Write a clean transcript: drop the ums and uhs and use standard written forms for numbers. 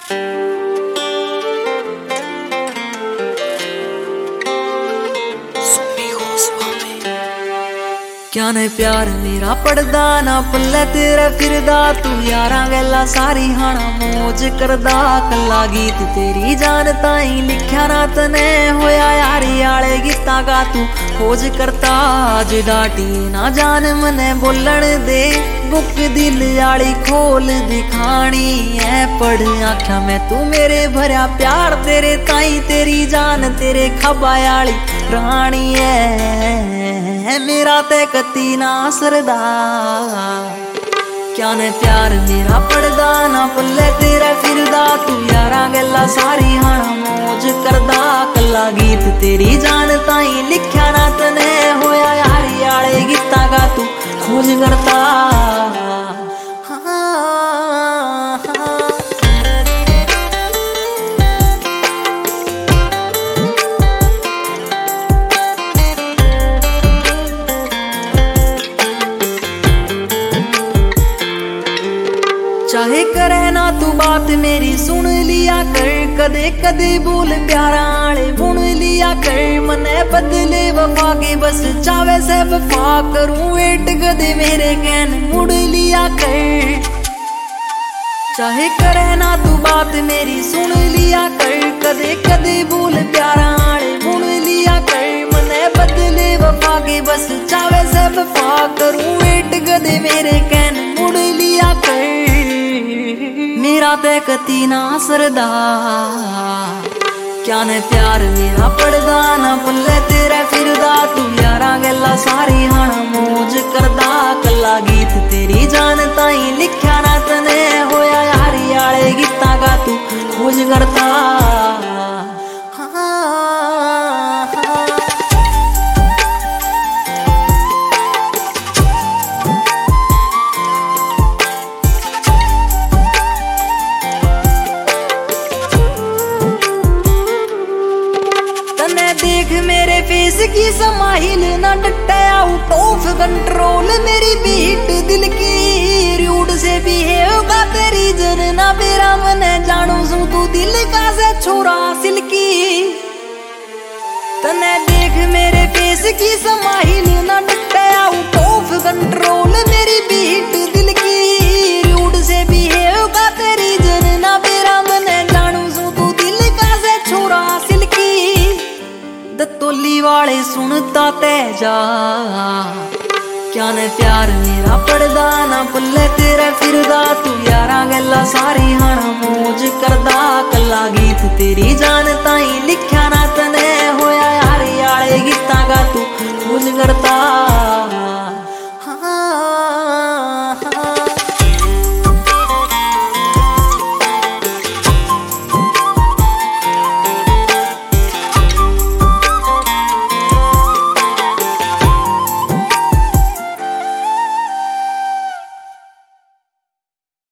क्या ने प्यार मेरा पड़दा ना पल्ले तेरा फिरदा तू यारा गल्ला सारी हाना मौज करदा कल्ला गीत तेरी जान ताई लिख्या ना तने होया यारी आले गीता गा तू खोज करता आज डाटी ना जान मने बोलण दे बुक दिल आली खोल दिखानी है पढ़ आख्या मैं तू मेरे भरया प्यार तेरे ताई तेरी जान तेरे खबा आली रानी है मेरा ते कती ना सरदा क्या ने प्यार मेरा पड़दा ना पल्ले तेरा फिरदा तू यारा गल्ला सारी हाना मौज करदा कल्ला गीत तेरी जान ताई लिख्या ना तने होया यारी आले गीता गा तू खोज करता चाहे करे ना तू बात मेरी सुन लिया कर कदे कदे बोल प्यारा आले बुन लिया कर मने बदले वफा के बस चावे से वफा करूं वेट कदे मेरे कहन मुड़ लिया कर चाहे करे ना तू बात मेरी सुन लिया कर कदे कदे बोल प्यारा आले बुन लिया कर मने बदले वफा के बस चावे से वफा करूं वेट कदे मेरे कहन मुड़ लिया कर मेरा ते कती ना सरदा क्या ने प्यार मेरा पड़दा ना पल्ले तेरा फिरदा तू यारा गल्ला सारी हाना मौज करदा कल्ला गीत तेरी जान ताई लिख्या ना तने होया यारी आले गीता गा तू खोज करता देख मेरे फेस की समाहिल ना डटे आउट ऑफ कंट्रोल मेरी बीट दिल की रूड से भी होगा तेरी जन ना मेरा मन जानू सू तू दिल का से छोरा सिल्की तने देख मेरे फेस की समाहिल ना डटे आउट ऑफ कंट्रोल मेरी बीट दिल की रूड से भी होगा तेरी जन ना मेरा मन जानू सू तू दिल का से छोरा सिल्की दत्तोली वाले सुनता तेजा क्या ने प्यार मेरा पड़दा ना पल्ले तेरा फिरदा तू यारा गल्ला सारी हाना मौज करदा कल्ला गीत तेरी जान